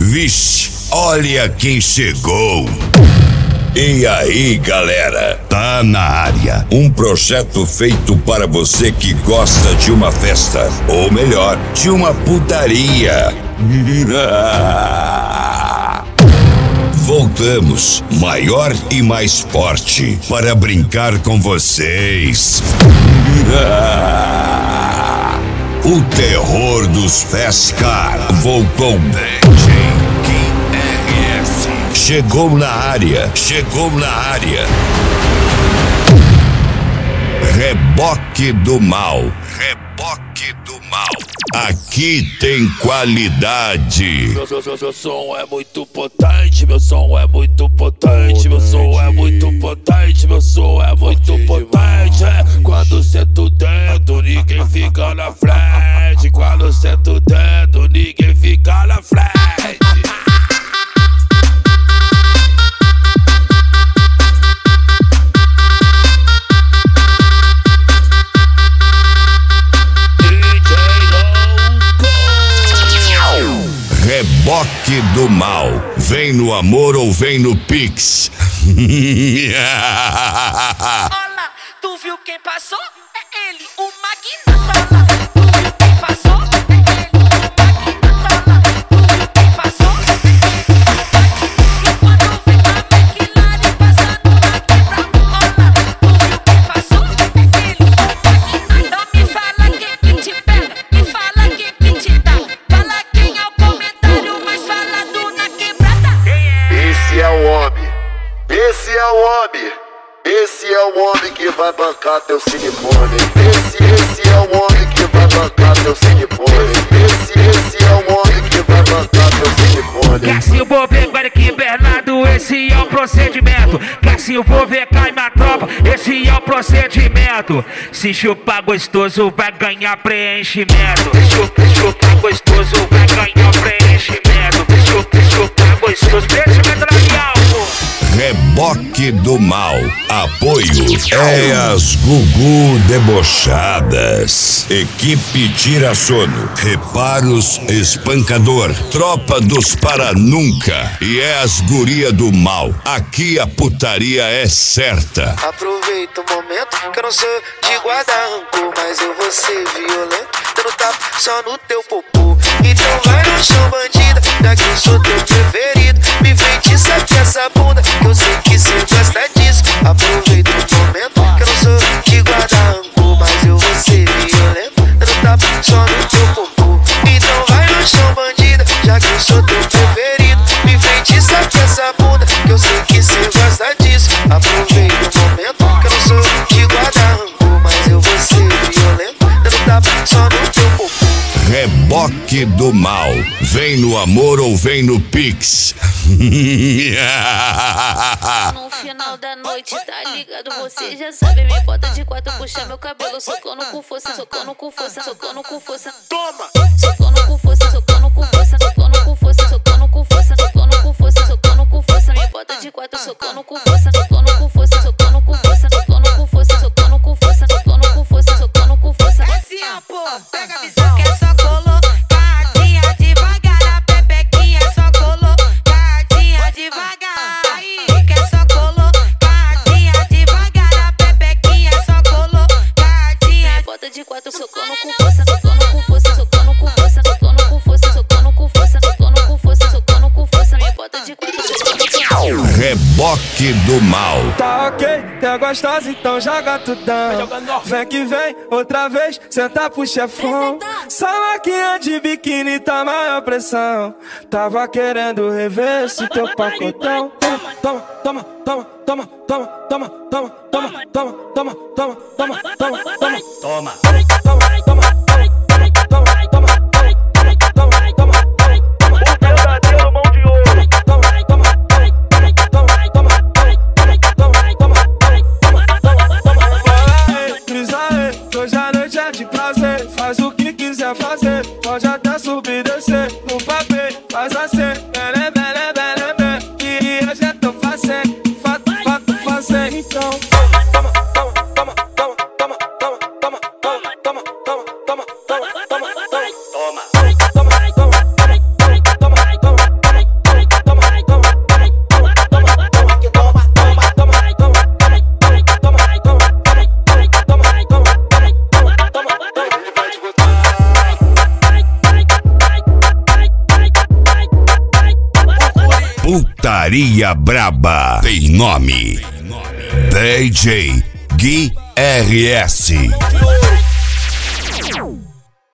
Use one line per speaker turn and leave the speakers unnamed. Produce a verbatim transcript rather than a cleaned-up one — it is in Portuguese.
Vixe, olha quem chegou. E aí, galera, tá na área. Um projeto feito para você que gosta de uma festa, ou melhor, de uma putaria. Voltamos, maior e mais forte, para brincar com vocês. O terror dos Fescar voltou. Chegou na área, chegou na área. Reboque do mal, reboque do mal. Aqui tem qualidade.
Meu, meu, meu, meu som é muito potente, meu som é muito potente, meu som é muito potente, meu som é muito potente. É, quando sento o dedo, ninguém fica na frente. Quando sento o dedo, ninguém fica na frente.
Reboque do mal. Vem no amor ou vem no Pix.
Olá, tu viu quem passou? É ele, o Magnata. Tu viu quem passou? É ele, o Magnata. Tu viu quem passou? E quando vem a McLaren passando na quebrada. Olá, tu viu quem passou? É ele, o Magnata. Então me fala quem que te pega, me fala quem que te dá. Fala quem é o comentário mais falado na quebrada.
Esse é o homem, esse é o homem, esse é o homem que vai bancar teu silicone. Esse, esse é o homem que vai bancar teu silicone. Esse, esse é o homem que vai bancar teu silicone.
Cassinho Bobeco, olha aqui Bernardo, esse é o procedimento. Cassinho Bobeco, cai na tropa, esse é o procedimento. Se chupar gostoso vai ganhar preenchimento. Se chupar, chupar gostoso vai ganhar preenchimento. Se chupar, chupar gostoso, preenchimento labial.
Reboque do mal. Apoio é as Gugu Debochadas. Equipe Tira Sono. Reparos Espancador. Tropa dos Para Nunca. E é as guria do mal. Aqui a putaria é certa.
Aproveita o momento que eu não sou de guardar rancor, mas eu vou ser violento, dando tapa só no teu popô. Então vai no chão, bandida, já que eu sou teu preferido. Me feitiça com essa bunda, que eu sei que cê gosta disso. Aproveita o momento que eu não sou de guardar rancor, mas eu vou ser violento, dando tapa só no teu popô. Então vai no chão, bandida, já que eu sou teu preferido. Me feitiça com essa bunda, que eu sei que cê gosta disso. Aproveita o momento que eu não sou de guardar rancor, mas eu vou ser violento, dando tapa só no teu popô.
Reboque do mal. Vem no amor ou vem no Pix.
No final da noite, tá ligado? Você já sabe, me bota de quatro, puxa meu cabelo, socando com força, socando com força, socando com força.
Toma!
Socando com força, socando com força, socando com força, socando com força, socando com força, socando com força. Me bota de quatro, socando com força, socando com força, socando com força, socando com força, socando com força, socando com força, socando com força.
Assim, ó, pô, pega a visão que é só colocadinha devagar. A pepequinha é só colocadinha devagar. Aí, que é só colocadinha devagar. A pepequinha é só colocadinha.
Bota de quatro, socando com força, socando com força, socando com força, socando com força, socando com força, socando com força, socando com força. Me bota de quatro, socando com força.
Reboque do mal.
Tá ok, tá gostosa, então joga tudão. Vem que vem, outra vez, senta pro chefão. Salaquinha de biquíni, tá maior pressão. Tava querendo rever esse teu pacotão. Toma, toma, toma, toma, toma, toma, toma, toma, toma, toma, toma, toma, toma, toma, toma. Faz o que quiser fazer, pode até subir e descer. No papel, faz assim, bele, bele, bele, bele. E eu já tô fazendo, fato, fato, fazendo. Então, toma, toma, toma, toma, toma, toma, toma, toma, toma, toma, toma, toma, toma, toma, toma, toma.
Putaria Braba tem nome: D J Gui R S.